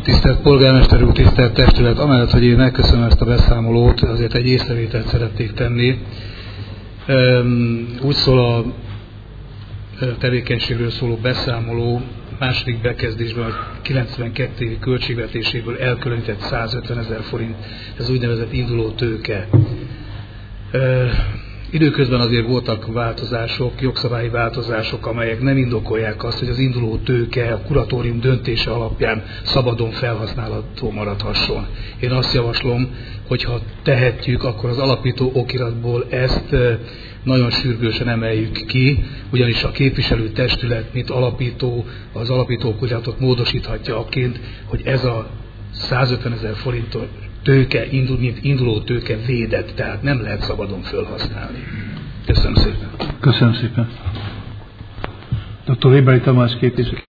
Tisztelt polgármester úr, tisztelt testület, amellett, hogy én megköszönöm ezt a beszámolót, azért egy észrevételt szeretnék tenni. Úgy szól a tevékenységről szóló beszámoló második bekezdésben, hogy 92 évi költségvetéséből elkülönített 150 000 forint, ez úgynevezett induló tőke. Időközben azért voltak változások, jogszabályi változások, amelyek nem indokolják azt, hogy az induló tőke a kuratórium döntése alapján szabadon felhasználható maradhasson. Én azt javaslom, hogy ha tehetjük, akkor az alapító okiratból ezt nagyon sürgősen emeljük ki, ugyanis a képviselőtestület, mint alapító, az alapító okiratot módosíthatja akként, hogy ez a 150 000 forintos tőke, mint induló tőke védett, tehát nem lehet szabadon felhasználni. Köszönöm szépen. Köszönöm szépen. Dr. Éberi Tamás képviselő.